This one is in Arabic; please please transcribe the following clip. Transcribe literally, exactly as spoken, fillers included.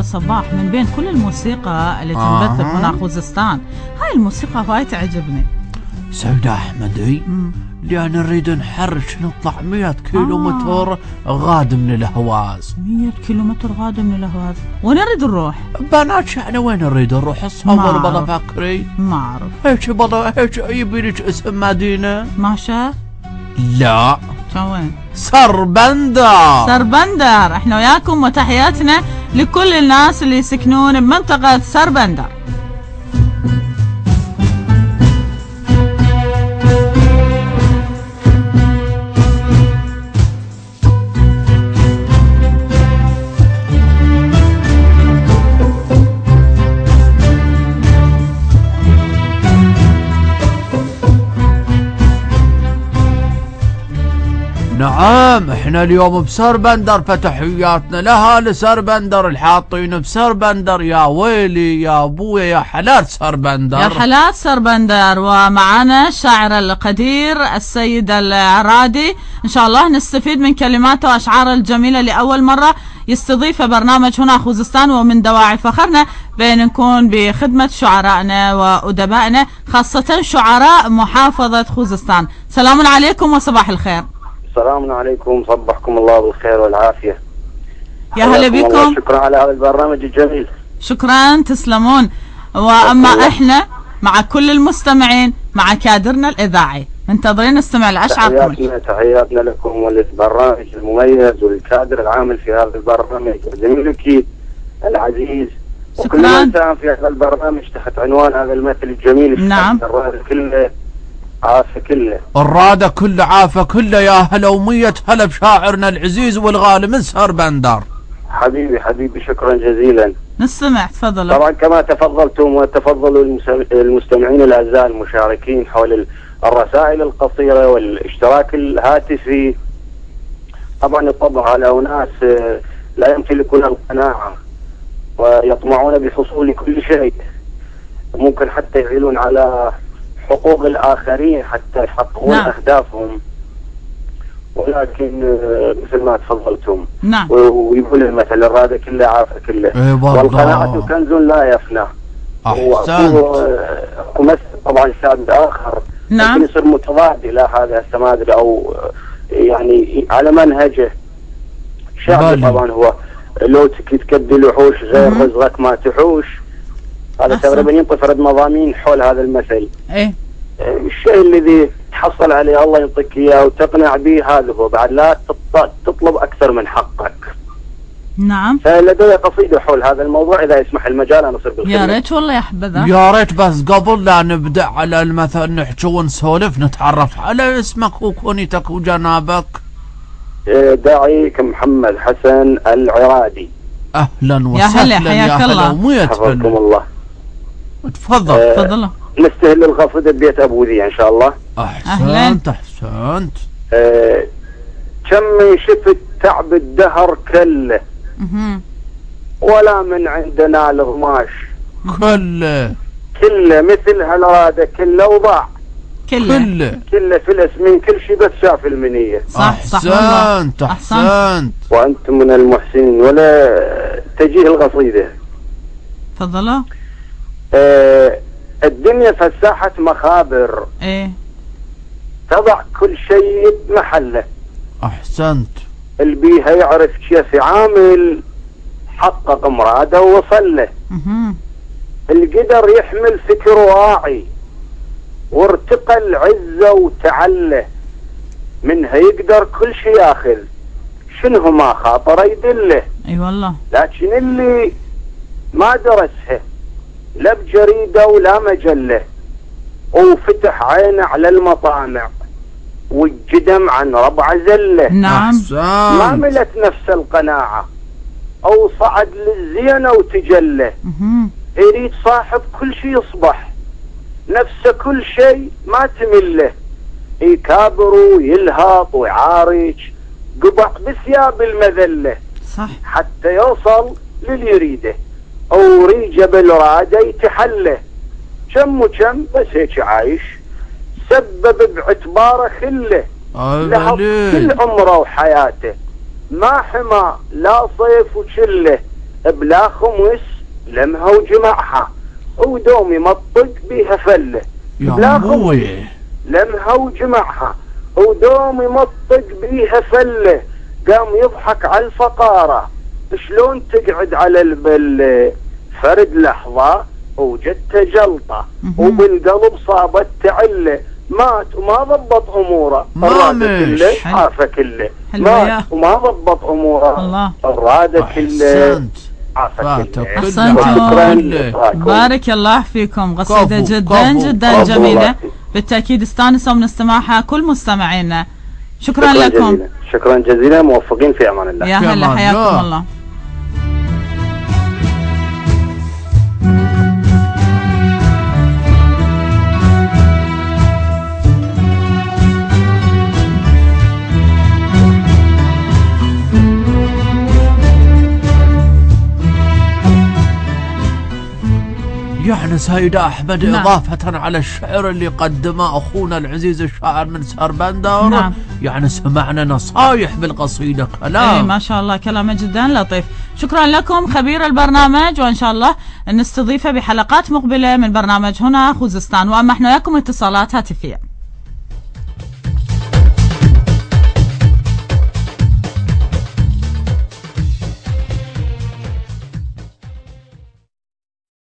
صباح، من بين كل الموسيقى اللي تنبث آه. هنا خوزستان، هاي الموسيقى هاي تعجبني. سيدة أحمدي، لأن نريد نحرش نطلع مئة كيلو متر غاد من الأهواز. مئة كيلو متر غاد من الأهواز، وين نريد نروح؟ بنات شأنا وين نريد نروح؟ الصور بلا فكري ما أعرف. هيك بلا هيك يبيلك اسم مدينة؟ ماشا؟ لا، شو وين؟ سربندر. سربندر، احنا وياكم وتحياتنا لكل الناس اللي يسكنون بمنطقة سربندر. نعم، احنا اليوم بسربندر، فتحياتنا لها لسربندر الحاطين بسربندر. يا ويلي يا ابويا، يا حلال سربندر، يا حلال سربندر. ومعنا الشاعر القدير السيد العرادي، ان شاء الله نستفيد من كلماته واشعاره الجميله لاول مره يستضيف برنامج هنا خوزستان، ومن دواعي فخرنا بان نكون بخدمه شعرائنا وادبائنا، خاصه شعراء محافظه خوزستان. سلام عليكم وصباح الخير. السلام عليكم، صبحكم الله بالخير والعافية. يا هلا بكم، شكرا على هذا البرنامج الجميل. شكرا، تسلمون. واما احنا مع كل المستمعين، مع كادرنا الاذاعي، منتظرين نستمع لاشعاركم. تحياتنا تحياتنا لكم وللبرنامج المميز والكادر العامل في هذا البرنامج زميلك العزيز، وكل من ساهم في هذا البرنامج تحت عنوان هذا المثل الجميل. نعم، كله عافى كله، الرادة كله عافى كله. يا هلا ومية هلا بشاعرنا العزيز والغالي من سربندر. حبيبي حبيبي، شكرا جزيلا. نستمع، تفضلوا. طبعا كما تفضلتم وتفضلوا المستمعين الاعزاء المشاركين حول الرسائل القصيرة والاشتراك الهاتفي، طبعا الطبع على أناس لا يمتلكون القناعة ويطمعون بحصول كل شيء، ممكن حتى يعيلون على حقوق الآخرين حتى يحققون نعم. أهدافهم، ولكن مثل ما تفضلتم نعم، ويقول المثل الرادة كله عافى كله، إيه والقناعة كنز لا يفنى. ومثل طبعا شاب آخر نعم يصير متضاد إلى هذا السمادر أو يعني على منهجه. شاب طبعا هو لو تكدي الوحوش غير رزقك ما تحوش، هذا تقريبا ينطي فرد مضامين حول هذا المثل. ايه الشيء الذي تحصل عليه الله يعطيك اياه وتقنع به، هذا هو، بعد لا تطلب اكثر من حقك. نعم. فلدي قصيدة حول هذا الموضوع اذا يسمح المجال انا اصير بالخدمة. يا ريت والله يا حبذا. يا ريت، بس قبل لا نبدا على المثل نحكي ونسولف نتعرف على اسمك وكونيتك وجنابك. داعي كمحمد حسن العرادي. اهلا وسهلا. يا هلا، حياك الله. ومية حفظكم الله. تفضل. أه تفضل. نستهل القصيدة ببيت ابو ذي ان شاء الله. احسنت احسنت. أه كم من شفت تعب الدهر كله، ولا من عندنا الغماش كله كله، مثل هالرادة كله وضاع كله كله كله فلس من كل شيء بس شاف المنية. صح صح احسنت احسنت. وانتم من المحسنين. ولا تجيه القصيدة. تفضلوا. آه الدنيا فساحة مخابر، ايه، تضع كل شيء بمحله. احسنت. البيها يعرف كيف يعامل، حقق مراده ووصل له. القدر يحمل فكر واعي، وارتقى العزة وتعله، منها يقدر كل شيء ياخذ، شنو ما خاطر يدله. اي والله. لكن اللي ما درسها لا بجريدة ولا مجلة، وفتح عينه على المطامع والجدم عن ربع زله، نعم، ما ملت نفس القناعة او صعد للزينة وتجله. يريد صاحب كل شيء يصبح نفسه كل شيء ما تمله، يكابر ويلهط ويعارج قبع بثياب المذلة، صح، حتى يوصل للي يريده، او ريجه بالراده يتحله. كم وكم بس هيك عايش، سبب باعتباره خله، لحظ كل عمره وحياته، ما حمى لا صيف وشله، بلا خمس لمها وجمعها ودوم يمطق بيها فله. بلا خمس لمها وجمعها ودوم يمطق بيها فله. قام يضحك على الفقارة شلون تقعد على البل فرد لحظة وجدت جلطة وبالقلب صابت تعله. مات وما ضبط اموره الرادة كله عافى كله. مات وما ضبط اموره الرادة كله عافى كله. احسنتم بارك الله فيكم. قصيدة جدا جدا جميلة بالتأكيد استانسوا من استماعها كل مستمعينا. شكرا, شكرا لكم جزيلا. شكرا جزيلا موفقين في امان الله. يا هلا حياكم الله. يعني سيدة أحمد نعم. إضافة على الشعر اللي قدمه أخونا العزيز الشاعر من سربندر نعم. يعني سمعنا نصايح بالقصيدة كلام اي ما شاء الله كلامه جدا لطيف. شكرا لكم خبير البرنامج وإن شاء الله نستضيفه بحلقات مقبلة من برنامج هنا خوزستان. وأما احنا وياكم اتصالات هاتفية.